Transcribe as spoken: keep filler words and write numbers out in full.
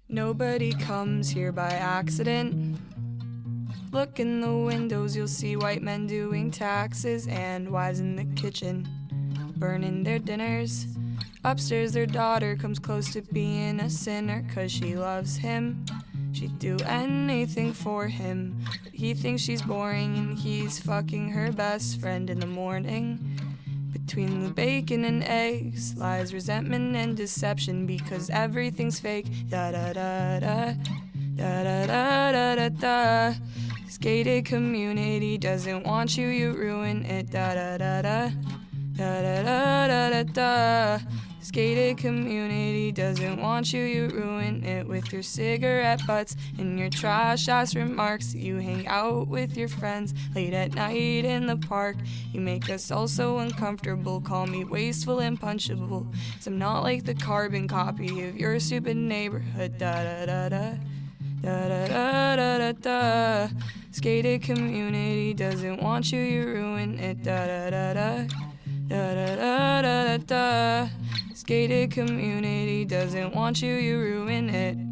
Nobody comes here by accident. Look in the windows, you'll see white men doing taxes and wives in the kitchen, burning their dinners. Upstairs, their daughter comes close to being a sinner, 'cause she loves him. She'd do anything for him, but he thinks she's boring and he's fucking her best friend in the morning. Between the bacon and eggs lies resentment and deception, because everything's fake. Da da da da, da da da da da da. This gated community doesn't want you, you ruin it. Da da da da, da da da da da da. This gated community doesn't want you, you ruin it with your cigarette butts and your trash-ass remarks. You hang out with your friends late at night in the park. You make us all so uncomfortable, call me wasteful and punchable, 'cause I'm not like the carbon copy of your stupid neighborhood. Da-da-da-da, da-da-da-da-da-da. This gated community doesn't want you, you ruin it. Da-da-da-da, da-da-da-da-da-da. This gated community doesn't want you, you ruin it.